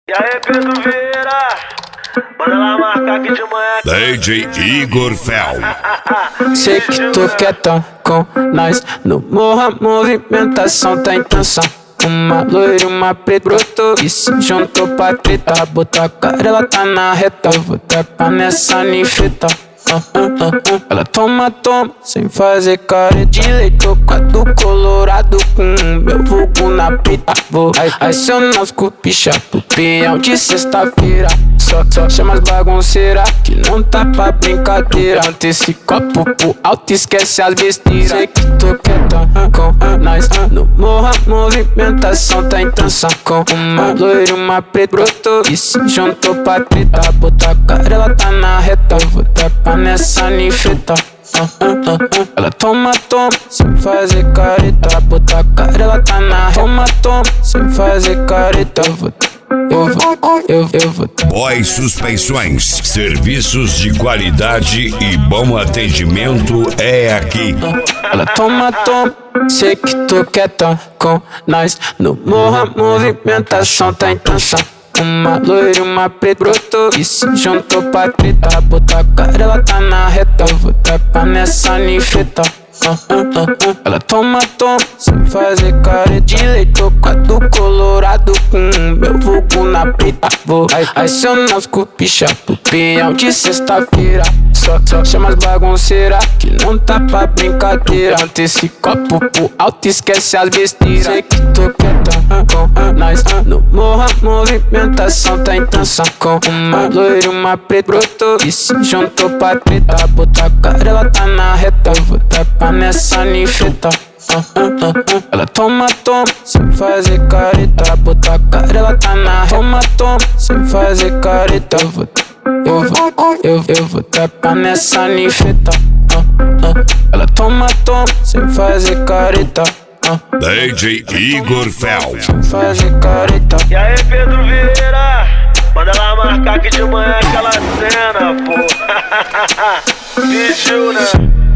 E aí, Pedro Vieira, manda lá marcar aqui de manhã. DJ Igor Fel. Sei que tu quer tão com nós. No morro a movimentação tá intenção. Uma loira e uma preta brotou e se juntou pra treta. Botou a cara, ela tá na reta. Vou trepar nessa ninfeta. Ela toma, sem fazer cara de leite. Quadro colorado com meu vulgo na pita. Vou acionar os cupicha pro peão de sexta-feira. Só chama as bagunceiras que não tá pra brincadeira. Ante esse copo pro alto, esquece as besteiras. Sei que tu quer tão com nós. No morro a movimentação tá intenção. Com uma loira e uma preta brotou e se juntou pra treta. Botou a cara, ela tá na reta. Vou trepar nessa ninfeta. Ela toma, sem fazer careta. Botou a cara, ela tá na reta. Toma, sem fazer careta. Eu vou. Boy Suspensões, serviços de qualidade e bom atendimento é aqui. Ela toma, sei que tu quer tão com nós. No morro a movimentação tá intenção. Uma loira e uma preta brotou e se juntou pra treta. Botou a cara, ela tá na reta. Vou trepar nessa ninfeta. Ela toma, sem fazer cara de leite. Quadro colorado com meu vulgo na pita. Vou acionar os cupicha pro peão de sexta-feira. Só chama as bagunceiras que não tá pra brincadeira. Ante esse copo pro alto, esquece as besteiras. Sei que tu quer tão com nós. No morro a movimentação tá intenção. Com uma loira e uma preta brotou e se juntou pra treta. Botou a cara, ela tá na reta. Vou trepar nessa ninfeta. Ela toma, sem fazer careta. Botou a cara, ela tá na reta. Toma, sem fazer careta. Eu vou trepar nessa ninfeta. Ela toma, sem fazer careta. DJ Igor Fel. Sem fazer careta. E aí, Pedro Vieira, manda lá marcar aqui de manhã aquela cena, pô. Pediu, né?